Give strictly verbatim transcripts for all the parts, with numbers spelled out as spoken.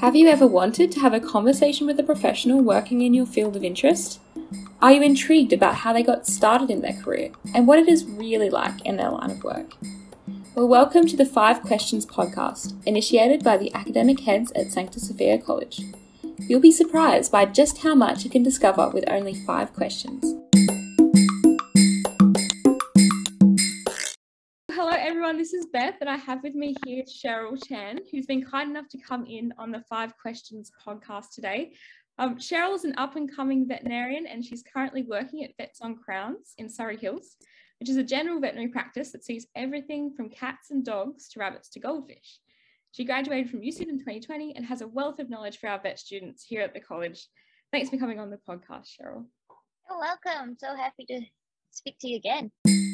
Have you ever wanted to have a conversation with a professional working in your field of interest? Are you intrigued about how they got started in their career and what it is really like in their line of work? Well, welcome to the Five Questions podcast, initiated by the academic heads at Sancta Sophia College. You'll be surprised by just how much you can discover with only five questions. Hello everyone, this is Beth and I have with me here Cheryl Chan, who's been kind enough to come in on the Five Questions podcast today. Um, Cheryl is an up-and-coming veterinarian and she's currently working at Vets on Crowns in Surrey Hills, which is a general veterinary practice that sees everything from cats and dogs to rabbits to goldfish. She graduated from U C in twenty twenty and has a wealth of knowledge for our vet students here at the college. Thanks for coming on the podcast, Cheryl. You're welcome. So happy to speak to you again.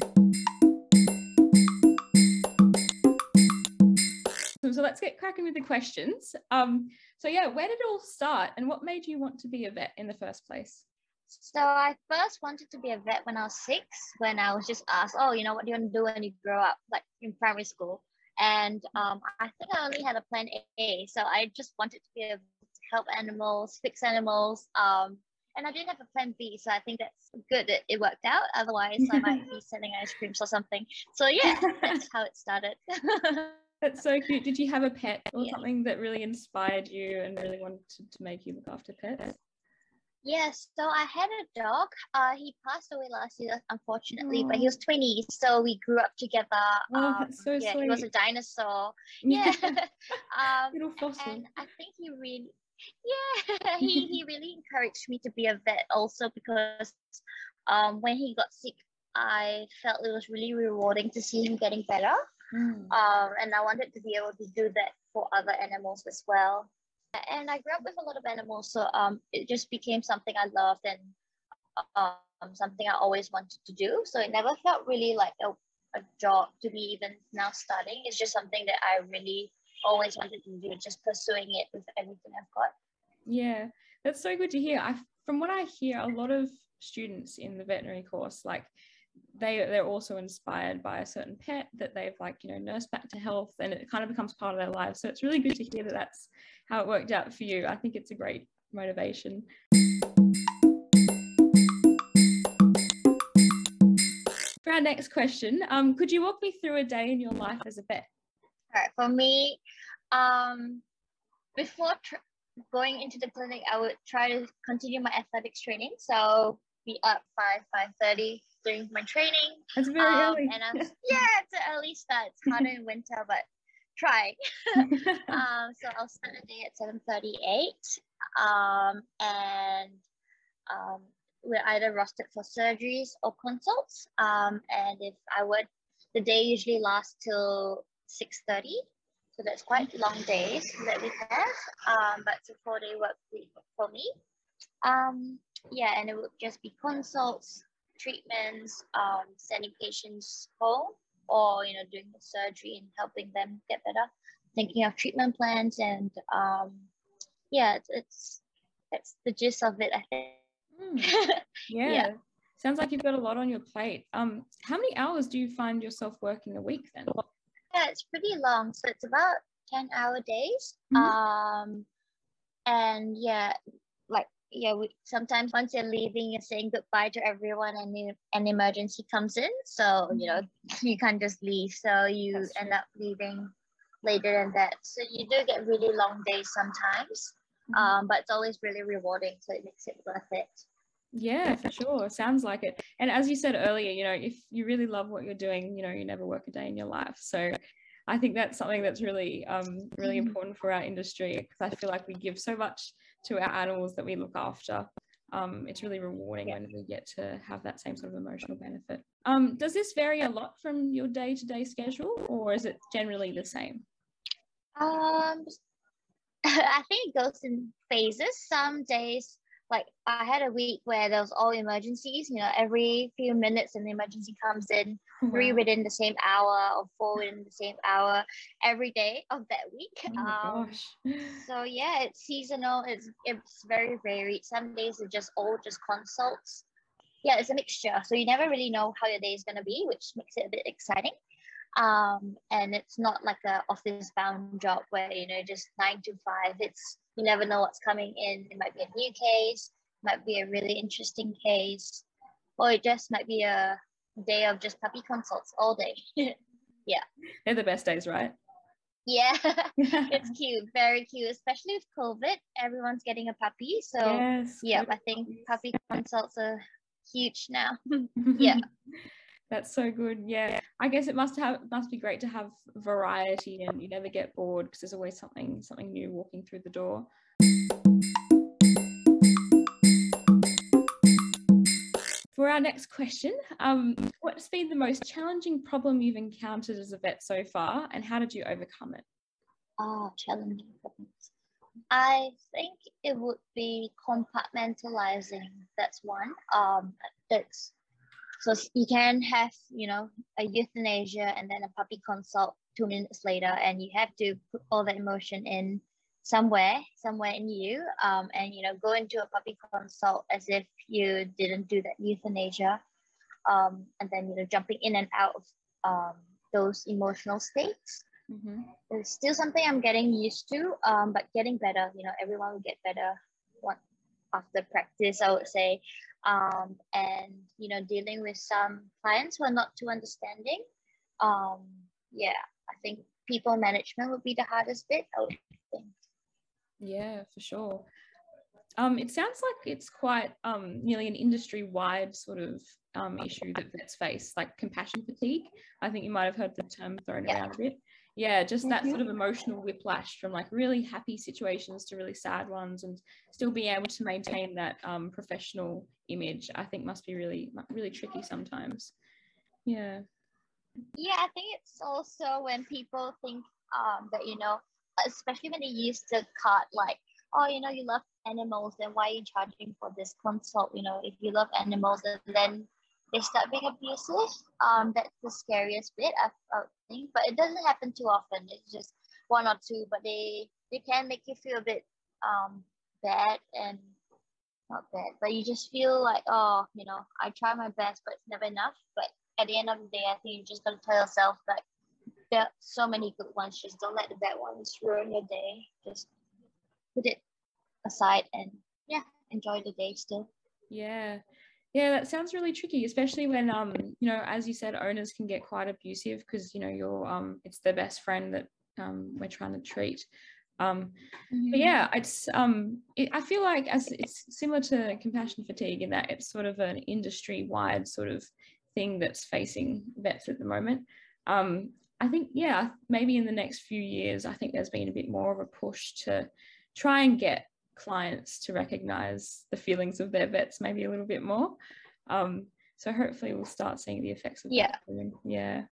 So let's get cracking with the questions. Um, so yeah, where did it all start and what made you want to be a vet in the first place? So I first wanted to be a vet when I was six, when I was just asked, oh, you know, what do you want to do when you grow up, like in primary school? And um, I think I only had a plan A. So I just wanted to be able to help animals, fix animals. Um, and I didn't have a plan B. So I think that's good that it worked out. Otherwise, I might be selling ice creams or something. So yeah, that's how it started. That's so cute. Did you have a pet or Yeah. something that really inspired you and really wanted to, to make you look after pets? Yes, so I had a dog. Uh, he passed away last year, unfortunately, but he Oh. was twenty, so we grew up together. Oh, Um, that's so yeah, sweet. he was a dinosaur. Yeah, um, Little fossil. and I think he really, yeah, he he really encouraged me to be a vet also because, um, when he got sick, I felt it was really rewarding to see him getting better. Mm. Um, and I wanted to be able to do that for other animals as well. And I grew up with a lot of animals, so um, it just became something I loved and um, something I always wanted to do. So it never felt really like a, a job to me, even now starting. It's just something that I really always wanted to do, just pursuing it with everything I've got. Yeah, that's so good to hear. I, from what I hear, a lot of students in the veterinary course, like they they're also inspired by a certain pet that they've like you know nursed back to health, and it kind of becomes part of their lives. So it's really good to hear that that's how it worked out for you. I think it's a great motivation. For our next question, um, could you walk me through a day in your life as a vet? All right, for me, um, before tr- going into the clinic, I would try to continue my athletics training. So be up five five thirty doing my training. That's very um, early. And I'm yeah, it's an early start. It's harder in winter, but try. um, so I'll start the day at seven thirty-eight. Um, and um, we're either rostered for surgeries or consults. Um, and if I would, the day usually lasts till six thirty. So that's quite long days that we have. Um, but it's a four day work week for me. Um, yeah, and it would just be consults, treatments, um, sending patients home, or you know, doing the surgery and helping them get better, thinking of treatment plans, and um, yeah, it's, it's that's the gist of it, I think. Mm. Yeah. Yeah. Sounds like you've got a lot on your plate. Um, how many hours do you find yourself working a week then? Yeah, it's pretty long, so it's about ten hour days. Mhm. Um, and yeah, like yeah, we sometimes once you're leaving, you're saying goodbye to everyone, and you, an emergency comes in, so you know you can't just leave. So you That's end true. up leaving later than that. So you do get really long days sometimes, Mhm. um, but it's always really rewarding. So it makes it worth it. Yeah, for sure. Sounds like it. And as you said earlier, you know, if you really love what you're doing, you know, you never work a day in your life. So I think that's something that's really, um, really important for our industry, because I feel like we give so much to our animals that we look after. Um, it's really rewarding Yeah. when we get to have that same sort of emotional benefit. Um, does this vary a lot from your day-to-day schedule, or is it generally the same? Um, I think it goes in phases. Some days, like I had a week where there was all emergencies. You know, every few minutes an emergency comes in, three Wow. within the same hour or four within the same hour every day of that week. Oh my Um, gosh. so yeah, it's seasonal. It's it's very varied. Some days are just all just consults. Yeah, it's a mixture. So you never really know how your day is gonna be, which makes it a bit exciting. Um, and it's not like a office bound job where you know just nine to five. It's you never know what's coming in. It might be a new case, might be a really interesting case, or it just might be a day of just puppy consults all day. Yeah. They're the best days, right? Yeah, it's cute, very cute, especially with COVID. Everyone's getting a puppy. So, yes, yeah, I think puppy consults are huge now. Yeah. That's so good. Yeah, I guess it must have must be great to have variety, and you never get bored because there's always something something new walking through the door. For our next question, um, what's been the most challenging problem you've encountered as a vet so far, and how did you overcome it? Oh, challenging problems. I think it would be compartmentalizing. That's one. Um, that's so you can have, you know, a euthanasia and then a puppy consult two minutes later, and you have to put all the emotion in somewhere, somewhere in you, um, and you know, go into a puppy consult as if you didn't do that euthanasia, um, and then you know, jumping in and out of um, those emotional states. Mm-hmm. It's still something I'm getting used to, um, but getting better. You know, everyone will get better one, after practice, I would say. Um, and, you know, dealing with some clients who are not too understanding. Um, yeah, I think people management would be the hardest bit, I would think. Yeah, for sure. Um, it sounds like it's quite um, nearly an industry-wide sort of um, issue that vets face, like compassion fatigue. I think you might have heard the term thrown yeah. around a bit. Yeah, just that mm-hmm. sort of emotional whiplash from like really happy situations to really sad ones, and still being able to maintain that um, professional image, I think must be really, really tricky sometimes. Yeah. Yeah, I think it's also when people think um, that, you know, especially when they use the card like, oh, you know, you love animals, then why are you charging for this consult? You know, if you love animals, and then they start being abusive. Um, that's the scariest bit, I, I think. But it doesn't happen too often. It's just one or two, but they they can make you feel a bit um bad, and not bad, but you just feel like, oh, you know, I try my best, but it's never enough. But at the end of the day, I think you just gotta tell yourself that there are so many good ones. Just don't let the bad ones ruin your day. Just put it aside and yeah, enjoy the day still. Yeah. Yeah, that sounds really tricky, especially when, um, you know, as you said, owners can get quite abusive because, you know, you're, um, it's their best friend that um, we're trying to treat. Um, mm-hmm. But yeah, it's, um, it, I feel like as it's similar to compassion fatigue in that it's sort of an industry-wide sort of thing that's facing vets at the moment. Um, I think, yeah, maybe in the next few years, I think there's been a bit more of a push to try and get clients to recognize the feelings of their vets maybe a little bit more. Um, so hopefully we'll start seeing the effects of yeah. that soon. Yeah.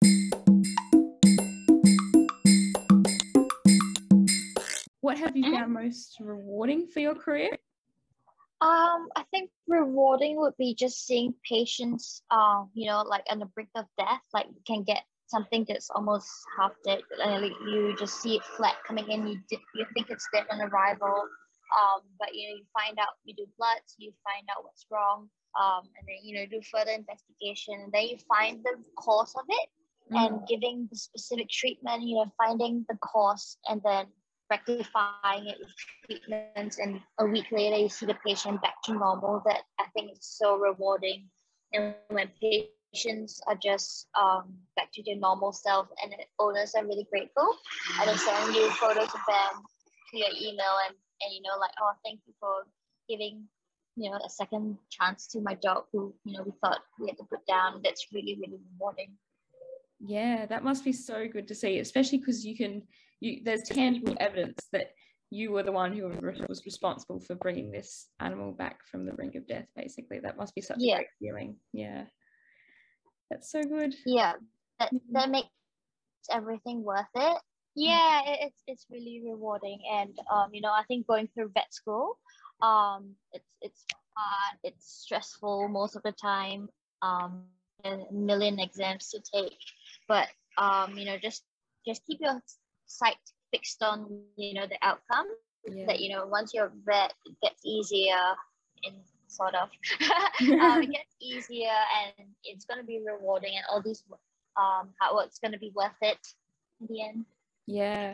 What have you mm-hmm. found most rewarding for your career? Um, I think rewarding would be just seeing patients, uh, you know, like on the brink of death, like you can get something that's almost half dead, and like you just see it flat coming in, you you think it's dead on arrival. Um, but you know, you find out, you do bloods, you find out what's wrong, um, and then you know, do further investigation, and then you find the cause of it, mm. and giving the specific treatment. You know, finding the cause and then rectifying it with treatments, and a week later you see the patient back to normal. That I think is so rewarding, and when patients are just um, back to their normal self, and the owners are really grateful, and they send you photos of them to your email, and and you know, like, oh, thank you for giving, you know, a second chance to my dog who, you know, we thought we had to put down. That's really, really rewarding. Yeah, that must be so good to see, especially because you can, you there's tangible evidence that you were the one who was responsible for bringing this animal back from the brink of death, basically. That must be such yeah. a great feeling. Yeah, that's so good. Yeah, that, that makes everything worth it. Yeah, it's it's really rewarding, and um, you know, I think going through vet school, um, it's it's hard, it's stressful most of the time, um, and a million exams to take, but um, you know, just just keep your sight fixed on, you know, the outcome. Yeah. That, you know, once you're vet, it gets easier, in sort of, um, it gets easier, and it's gonna be rewarding, and all these um hard work's gonna be worth it in the end. Yeah,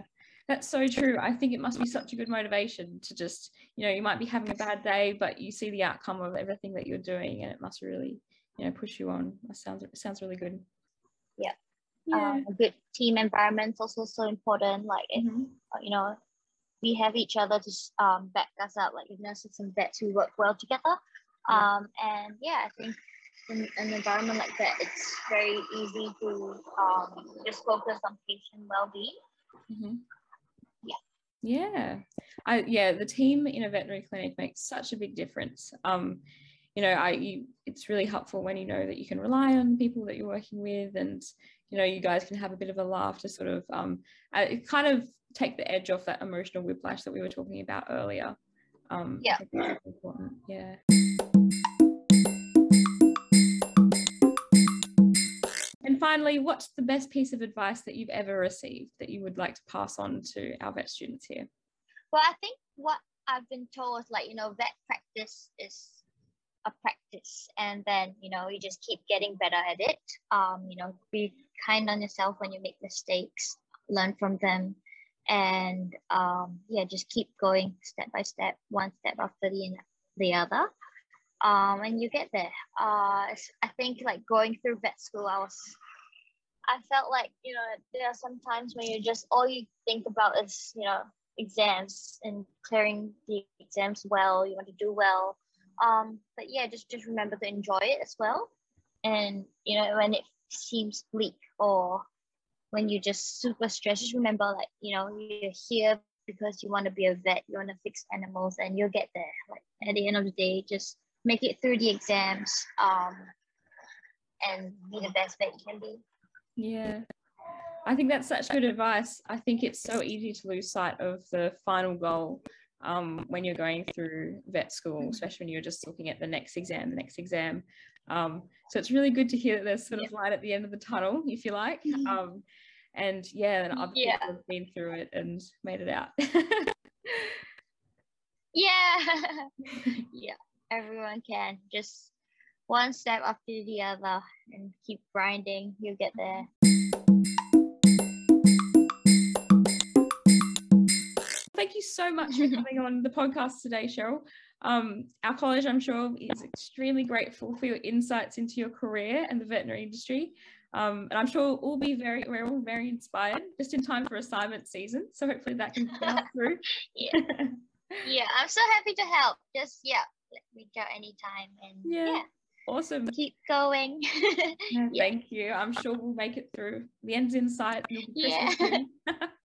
That's so true. I think it must be such a good motivation to just, you know, you might be having a bad day, but you see the outcome of everything that you're doing, and it must really, you know, push you on. That sounds, it sounds really good. Yeah. Yeah. Um, a good team environment is also so important. Like, if, Mm-hmm. you know, we have each other to um, back us up, like nurses and vets, we work well together. Yeah. Um, and yeah, I think in an environment like that, it's very easy to um, just focus on patient well-being. Mm-hmm. Yeah. Yeah. I, yeah, the team in a veterinary clinic makes such a big difference. Um, you know, I, you, it's really helpful when you know that you can rely on people that you're working with, and, you know, you guys can have a bit of a laugh to sort of, um, uh, it kind of take the edge off that emotional whiplash that we were talking about earlier. Um, Yeah. I think that's really important. Yeah. And finally, what's the best piece of advice that you've ever received that you would like to pass on to our vet students here? Well, I think what I've been told is, like, you know, vet practice is a practice, and then, you know, you just keep getting better at it. Um, you know, be kind on yourself when you make mistakes, learn from them, and um, yeah, just keep going step by step, one step after the the other. Um, and you get there. Uh, I think, like, going through vet school, I was, I felt like, you know, there are some times when you just, all you think about is, you know, exams and clearing the exams well. You want to do well. Um, but yeah, just just remember to enjoy it as well. And, you know, when it seems bleak, or when you're just super stressed, just remember, like, you know, you're here because you want to be a vet, you want to fix animals, and you'll get there. Like, at the end of the day, just make it through the exams, um, and be the best vet you can be. Yeah. I think that's such good advice. I think it's so easy to lose sight of the final goal um, when you're going through vet school, especially when you're just looking at the next exam, the next exam. Um, so it's really good to hear that there's sort of light at the end of the tunnel, if you like. Um, and yeah, and other Yeah. people have been through it and made it out. Yeah. Yeah. Everyone can. Just one step after the other and keep grinding. You'll get there. Thank you so much for coming on the podcast today, Cheryl. Um, our college, I'm sure, is extremely grateful for your insights into your career and the veterinary industry. Um, and I'm sure we'll be very, we're all very inspired just in time for assignment season. So hopefully that can come through. Yeah. Yeah, I'm so happy to help. Just, yeah, reach out anytime. And yeah. yeah. Awesome. Keep going. Yeah, Yeah. thank you. I'm sure we'll make it through. The end's in sight. Yeah.